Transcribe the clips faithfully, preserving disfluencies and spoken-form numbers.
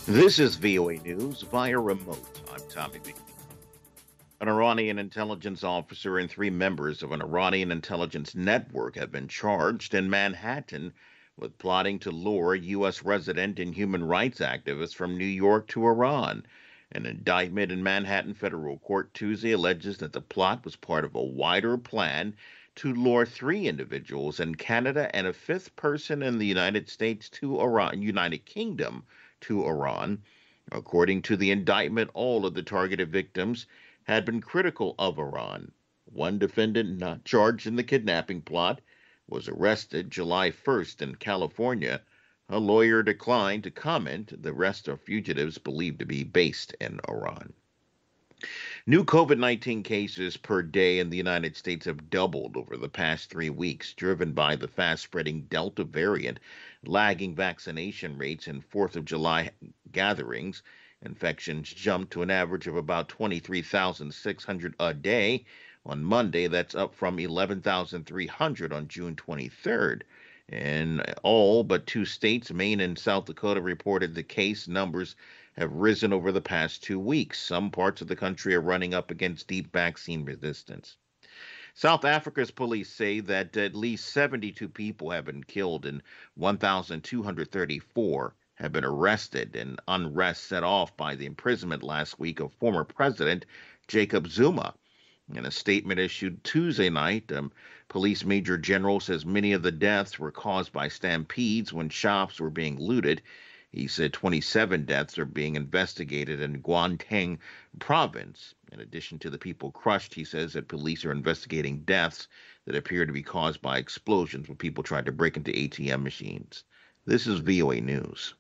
This is V O A News via remote. I'm Tommy B. An Iranian intelligence officer and three members of an Iranian intelligence network have been charged in Manhattan with plotting to lure U S resident and human rights activists from New York to Iran. An indictment in Manhattan federal court Tuesday alleges that the plot was part of a wider plan to lure three individuals in Canada and a fifth person in the United States to Iran, United Kingdom to Iran. According to the indictment, all of the targeted victims had been critical of Iran. One defendant not charged in the kidnapping plot was arrested July first in California. A lawyer declined to comment. The rest are fugitives believed to be based in Iran. New COVID nineteen cases per day in the United States have doubled over the past three weeks, driven by the fast spreading Delta variant, lagging vaccination rates, and fourth of July gatherings. Infections jumped to an average of about twenty-three thousand six hundred a day on Monday. That's up from eleven thousand three hundred on June twenty-third. In all but two states, Maine and South Dakota, reported the case numbers have risen over the past two weeks. Some parts of the country are running up against deep vaccine resistance. South Africa's police say that at least seventy-two people have been killed and one thousand two hundred thirty-four have been arrested in unrest set off by the imprisonment last week of former President Jacob Zuma. In a statement issued Tuesday night, um, Police Major General says many of the deaths were caused by stampedes when shops were being looted. He said twenty-seven deaths are being investigated in Gauteng province. In addition to the people crushed, he says that police are investigating deaths that appear to be caused by explosions when people tried to break into A T M machines. This is V O A News.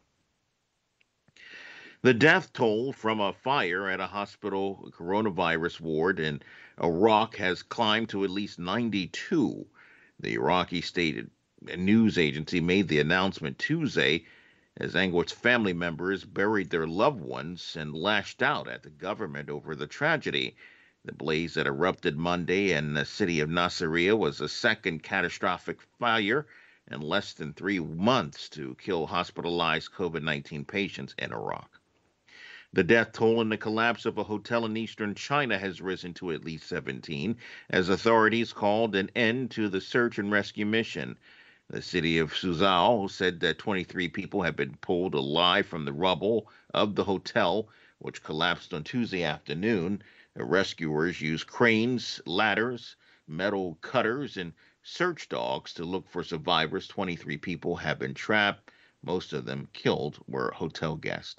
The death toll from a fire at a hospital coronavirus ward in Iraq has climbed to at least ninety-two. The Iraqi state news agency made the announcement Tuesday as anguished family members buried their loved ones and lashed out at the government over the tragedy. The blaze that erupted Monday in the city of Nasiriyah was the second catastrophic fire in less than three months to kill hospitalized COVID nineteen patients in Iraq. The death toll in the collapse of a hotel in eastern China has risen to at least seventeen as authorities called an end to the search and rescue mission. The city of Suzhou said that twenty-three people have been pulled alive from the rubble of the hotel, which collapsed on Tuesday afternoon. The rescuers used cranes, ladders, metal cutters, and search dogs to look for survivors. twenty-three people have been trapped. Most of them killed were hotel guests.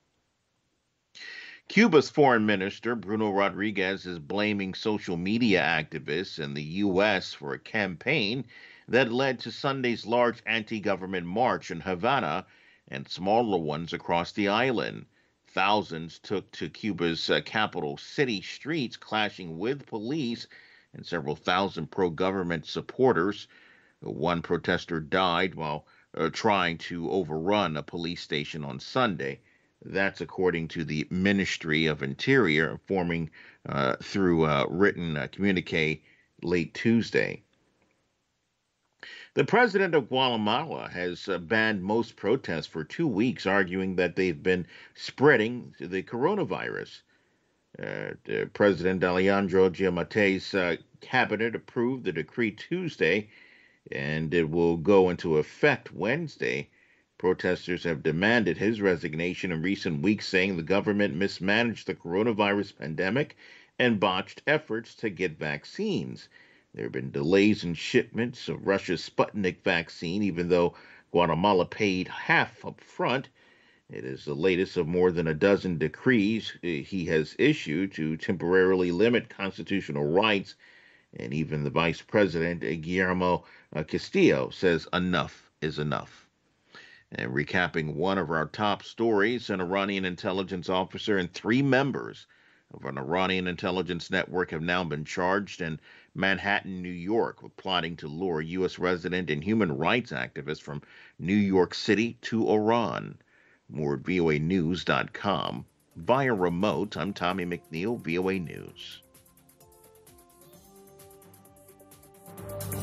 Cuba's foreign minister, Bruno Rodriguez, is blaming social media activists in the U S for a campaign that led to Sunday's large anti-government march in Havana and smaller ones across the island. Thousands took to Cuba's uh, capital city streets, clashing with police and several thousand pro-government supporters. One protester died while uh, trying to overrun a police station on Sunday. That's according to the Ministry of Interior, informing uh, through a written uh, communique late Tuesday. The president of Guatemala has uh, banned most protests for two weeks, arguing that they've been spreading the coronavirus. Uh, President Alejandro Giamate's uh, cabinet approved the decree Tuesday, and it will go into effect Wednesday. Protesters have demanded his resignation in recent weeks, saying the government mismanaged the coronavirus pandemic and botched efforts to get vaccines. There have been delays in shipments of Russia's Sputnik vaccine, even though Guatemala paid half up front. It is the latest of more than a dozen decrees he has issued to temporarily limit constitutional rights, and even the vice president, Guillermo Castillo, says enough is enough. And recapping one of our top stories, an Iranian intelligence officer and three members of an Iranian intelligence network have now been charged in Manhattan, New York, with plotting to lure U S resident and human rights activists from New York City to Iran. More at V O A news dot com. Via remote, I'm Tommy McNeil, V O A News.